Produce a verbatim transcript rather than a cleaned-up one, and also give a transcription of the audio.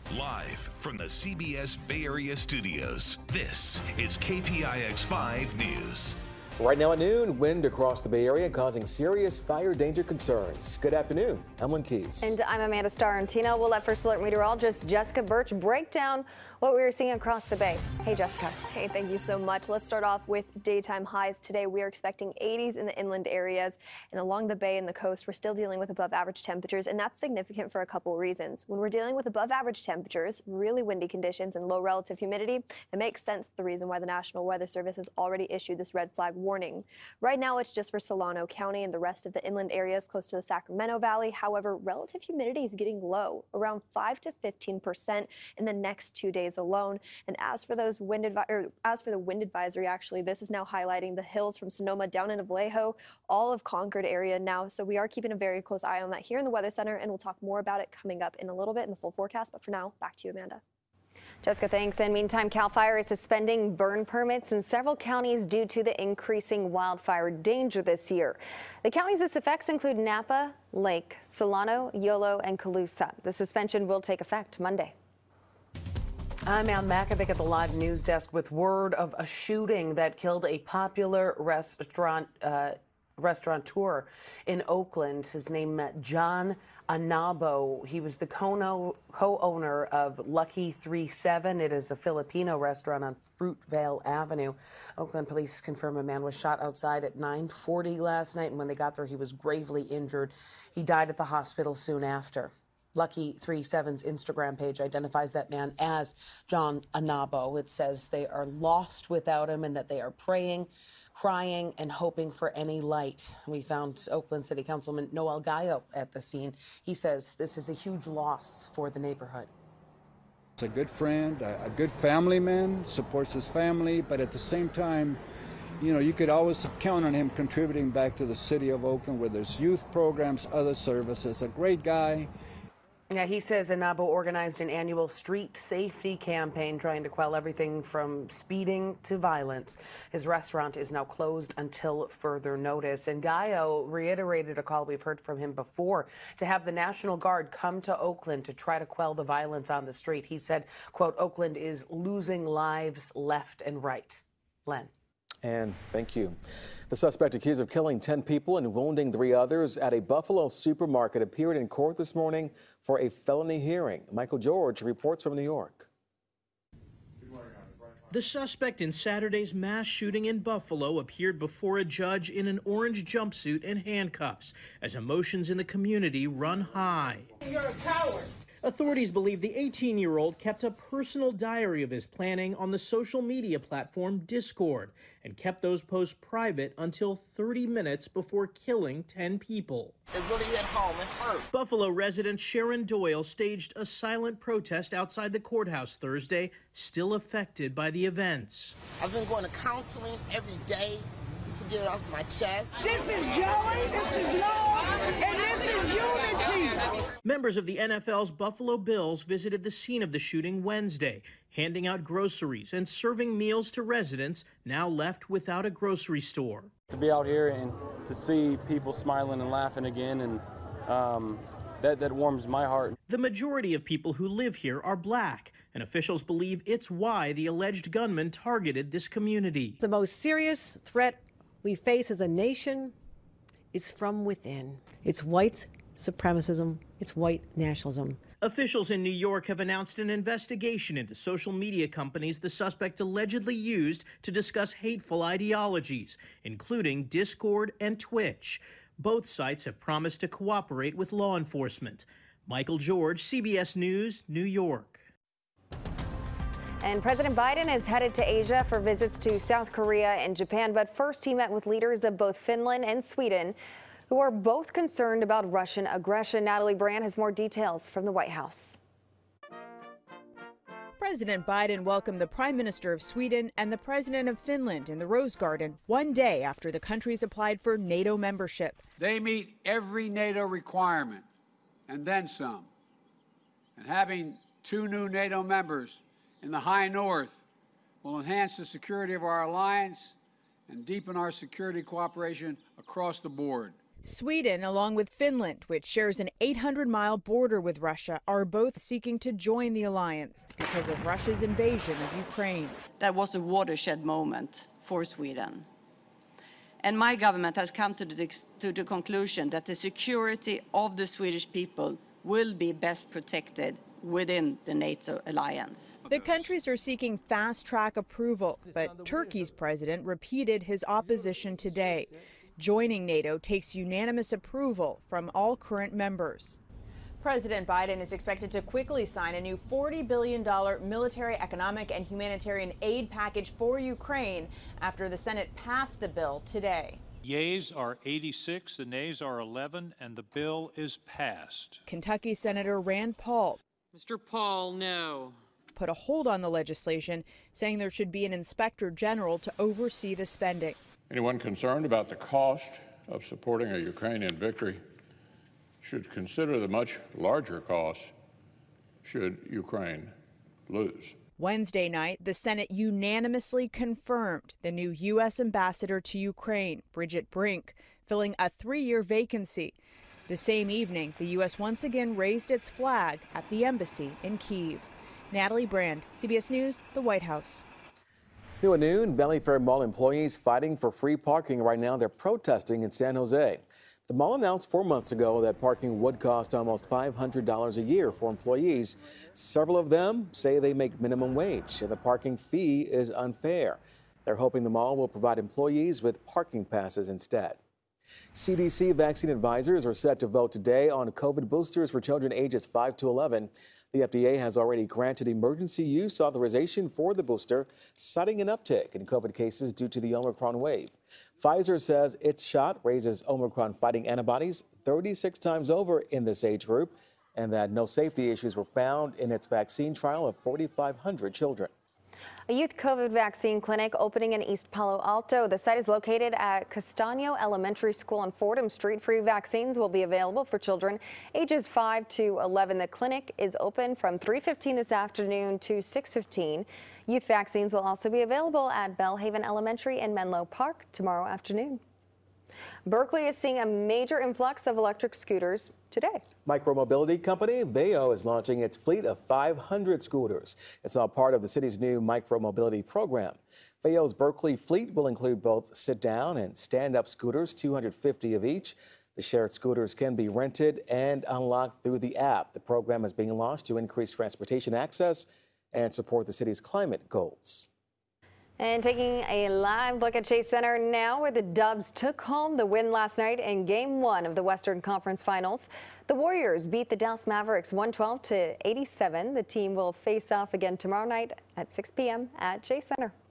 Live from the C B S Bay Area studios, this is K P I X five News. Right now at noon, wind across the Bay Area causing serious fire danger concerns. Good afternoon, Ellen Keyes. And I'm Amanda Starrentino. We'll let First Alert meteorologist Jessica Birch break down what we are seeing across the Bay. Hey, Jessica. Hey, thank you so much. Let's start off with daytime highs. Today, we are expecting eighties in the inland areas, and along the bay and the coast, we're still dealing with above average temperatures, and that's significant for a couple reasons. When we're dealing with above average temperatures, really windy conditions, and low relative humidity, it makes sense the reason why the National Weather Service has already issued this red flag warning. Right now, it's just for Solano County and the rest of the inland areas close to the Sacramento Valley. However, relative humidity is getting low, around five to fifteen percent in the next two days alone. And as for those wind advi- or as for the wind advisory, actually, this is now highlighting the hills from Sonoma down into Vallejo, all of Concord area now. So we are keeping a very close eye on that here in the Weather Center, and we'll talk more about it coming up in a little bit in the full forecast. But for now, back to you, Amanda. Jessica, thanks. And meantime, CAL FIRE is suspending burn permits in several counties due to the increasing wildfire danger this year. The counties this affects include Napa, Lake, Solano, Yolo, and Colusa. The suspension will take effect Monday. I'm Ann Makovic at the Live News Desk with word of a shooting that killed a popular restaurant uh, restaurateur in Oakland. His name is John Anabo. He was the co-owner of Lucky thirty-seven. It is a Filipino restaurant on Fruitvale Avenue. Oakland police confirm a man was shot outside at nine forty last night, and when they got there, he was gravely injured. He died at the hospital soon after. Lucky thirty-seven's Instagram page identifies that man as John Anabo. It says they are lost without him and that they are praying, crying, and hoping for any light. We found Oakland City Councilman Noel Gallo at the scene. He says this is a huge loss for the neighborhood. He's a good friend, a, a good family man, supports his family, but at the same time, you know, you could always count on him contributing back to the city of Oakland, where there's youth programs, other services. A great guy. Yeah, he says Anabo organized an annual street safety campaign trying to quell everything from speeding to violence. His restaurant is now closed until further notice. And Gallo reiterated a call we've heard from him before to have the National Guard come to Oakland to try to quell the violence on the street. He said, quote, Oakland is losing lives left and right. Len. And thank you. The suspect accused of killing ten people and wounding three others at a Buffalo supermarket appeared in court this morning for a felony hearing. Michael George reports from New York. The suspect in Saturday's mass shooting in Buffalo appeared before a judge in an orange jumpsuit and handcuffs as emotions in the community run high. You're a coward. Authorities believe the eighteen-year-old kept a personal diary of his planning on the social media platform Discord and kept those posts private until thirty minutes before killing ten people. It really hit home. It hurt. Buffalo resident Sharon Doyle staged a silent protest outside the courthouse Thursday, still affected by the events. I've been going to counseling every day just to get it off my chest. This is joy, this is love, and this is unity. Members of the N F L's Buffalo Bills visited the scene of the shooting Wednesday, handing out groceries and serving meals to residents now left without a grocery store. To be out here and to see people smiling and laughing again, and um, that, that warms my heart. The majority of people who live here are black, and officials believe it's why the alleged gunman targeted this community. The most serious threat we face as a nation is from within. It's white supremacism, it's white nationalism. Officials in New York have announced an investigation into social media companies the suspect allegedly used to discuss hateful ideologies, including Discord and Twitch. Both sites have promised to cooperate with law enforcement. Michael George, C B S News, New York. And President Biden is headed to Asia for visits to South Korea and Japan. But first, he met with leaders of both Finland and Sweden, who are both concerned about Russian aggression. Natalie Brand has more details from the White House. President Biden welcomed the Prime Minister of Sweden and the President of Finland in the Rose Garden one day after the countries applied for NATO membership. They meet every NATO requirement and then some. And having two new NATO members in the High North will enhance the security of our alliance and deepen our security cooperation across the board. Sweden, along with Finland, which shares an eight hundred mile border with Russia, are both seeking to join the alliance because of Russia's invasion of Ukraine. That was a watershed moment for Sweden. And my government has come to the, to the conclusion that the security of the Swedish people will be best protected within the NATO alliance. The countries are seeking fast-track approval, but Turkey's president repeated his opposition today. Joining NATO takes unanimous approval from all current members. President Biden is expected to quickly sign a new forty billion dollars military, economic, and humanitarian aid package for Ukraine after the Senate passed the bill today. Yeas are eighty-six, the nays are eleven, and the bill is passed. Kentucky Senator Rand Paul, Mister Paul, no. put a hold on the legislation, saying there should be an inspector general to oversee the spending. Anyone concerned about the cost of supporting a Ukrainian victory should consider the much larger cost should Ukraine lose. Wednesday night, the Senate unanimously confirmed the new U S ambassador to Ukraine, Bridget Brink, filling a three-year vacancy. The same evening, the U S once again raised its flag at the embassy in Kyiv. Natalie Brand, C B S News, the White House. New at noon, Valley Fair Mall employees fighting for free parking. Right now, they're protesting in San Jose. The mall announced four months ago that parking would cost almost five hundred dollars a year for employees. Several of them say they make minimum wage, and the parking fee is unfair. They're hoping the mall will provide employees with parking passes instead. C D C vaccine advisors are set to vote today on COVID boosters for children ages five to eleven. The F D A has already granted emergency use authorization for the booster, citing an uptick in COVID cases due to the Omicron wave. Pfizer says its shot raises Omicron-fighting antibodies thirty-six times over in this age group, and that no safety issues were found in its vaccine trial of forty-five hundred children. A youth COVID vaccine clinic opening in East Palo Alto. The site is located at Castaño Elementary School on Fordham Street. Free vaccines will be available for children ages five to eleven. The clinic is open from three fifteen this afternoon to six fifteen. Youth vaccines will also be available at Bellhaven Elementary in Menlo Park tomorrow afternoon. Berkeley is seeing a major influx of electric scooters today. Micromobility company Veo is launching its fleet of five hundred scooters. It's all part of the city's new micromobility program. Veo's Berkeley fleet will include both sit-down and stand-up scooters, two hundred fifty of each. The shared scooters can be rented and unlocked through the app. The program is being launched to increase transportation access and support the city's climate goals. And taking a live look at Chase Center now, where the Dubs took home the win last night in game one of the Western Conference Finals. The Warriors beat the Dallas Mavericks one twelve to eighty-seven. The team will face off again tomorrow night at six p m at Chase Center.